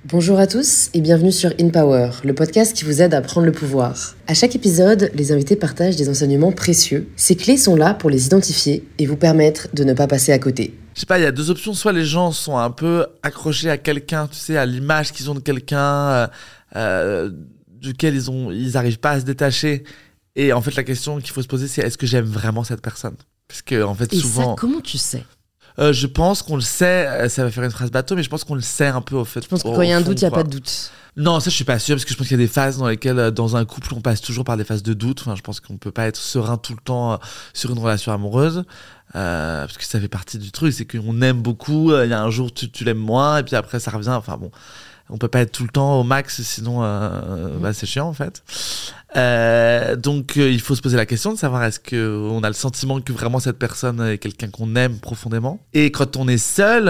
Bonjour à tous et bienvenue sur In Power, le podcast qui vous aide à prendre le pouvoir. À chaque épisode, les invités partagent des enseignements précieux. Ces clés sont là pour les identifier et vous permettre de ne pas passer à côté. Je sais pas, il y a deux options. Soit les gens sont un peu accrochés à quelqu'un, tu sais, à l'image qu'ils ont de quelqu'un, duquel ils arrivent pas à se détacher. Et en fait, la question qu'il faut se poser, c'est est-ce que j'aime vraiment cette personne ? Parce que en fait, Et souvent. ça, comment tu sais ? Je pense qu'on le sait, ça va faire une phrase bateau, mais je pense qu'on le sait un peu au fait. Je pense que quand il y a un doute, il n'y a pas de doute. Non, ça je suis pas sûr, parce que je pense qu'il y a des phases dans lesquelles, dans un couple, on passe toujours par des phases de doute. Enfin, je pense qu'on peut pas être serein tout le temps sur une relation amoureuse, parce que ça fait partie du truc, c'est qu'on aime beaucoup, il y a un jour tu l'aimes moins, et puis après ça revient, enfin bon. On peut pas être tout le temps au max, sinon c'est chiant en fait. Donc il faut se poser la question de savoir est-ce qu'on a le sentiment que vraiment cette personne est quelqu'un qu'on aime profondément. Et quand on est seul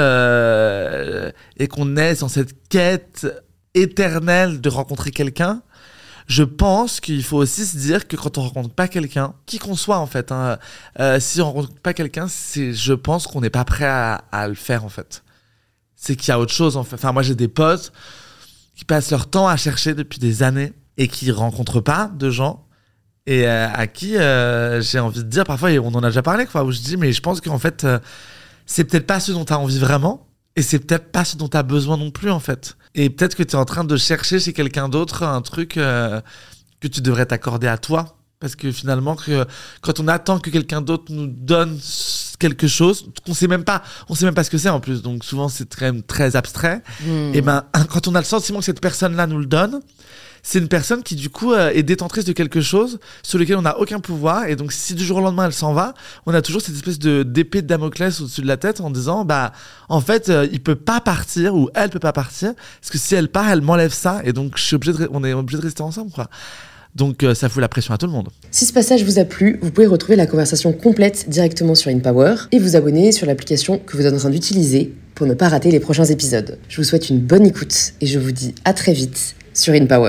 et qu'on est dans cette quête éternelle de rencontrer quelqu'un, je pense qu'il faut aussi se dire que quand on rencontre pas quelqu'un, qui qu'on soit en fait, si on rencontre pas quelqu'un, je pense qu'on n'est pas prêt à le faire en fait. C'est qu'il y a autre chose en fait. Enfin, moi j'ai des potes qui passent leur temps à chercher depuis des années et qui rencontrent pas de gens et à qui j'ai envie de dire parfois, et on en a déjà parlé quoi, où je dis mais je pense qu'en fait c'est peut-être pas ce dont tu as envie vraiment et c'est peut-être pas ce dont tu as besoin non plus en fait. Et peut-être que tu es en train de chercher chez quelqu'un d'autre un truc que tu devrais t'accorder à toi. Parce que finalement, quand on attend que quelqu'un d'autre nous donne quelque chose, on sait même pas ce que c'est en plus. Donc souvent, c'est très abstrait. Et quand on a le sentiment que cette personne-là nous le donne, c'est une personne qui du coup est détentrice de quelque chose sur lequel on n'a aucun pouvoir. Et donc si du jour au lendemain elle s'en va, on a toujours cette espèce d'épée de Damoclès au-dessus de la tête en disant en fait il peut pas partir ou elle peut pas partir parce que si elle part, elle m'enlève ça. Et donc on est obligé de rester ensemble quoi. Donc ça fout la pression à tout le monde. Si ce passage vous a plu, vous pouvez retrouver la conversation complète directement sur InPower et vous abonner sur l'application que vous êtes en train d'utiliser pour ne pas rater les prochains épisodes. Je vous souhaite une bonne écoute et je vous dis à très vite sur InPower.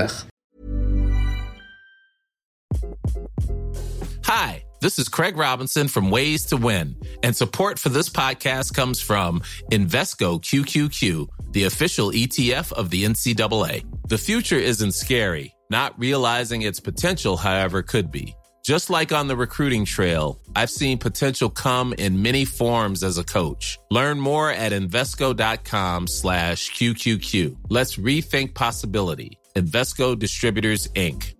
Hi, this is Craig Robinson from Ways to Win, and support for this podcast comes from Invesco QQQ, the official ETF of the NCAA. The future isn't scary. Not realizing its potential, however, could be. Just like on the recruiting trail, I've seen potential come in many forms as a coach. Learn more at Invesco.com/QQQ. Let's rethink possibility. Invesco Distributors, Inc.